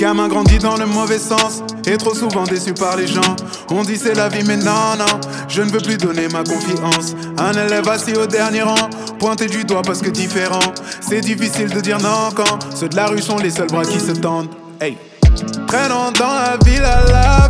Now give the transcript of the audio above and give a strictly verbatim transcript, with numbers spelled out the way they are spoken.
Gamin grandit dans le mauvais sens et trop souvent déçu par les gens. On dit c'est la vie mais non non, je ne veux plus donner ma confiance. Un élève assis au dernier rang, pointé du doigt parce que différent. C'est difficile de dire non quand ceux de la rue sont les seuls bras qui se tendent. Hey. Traînant dans la ville à la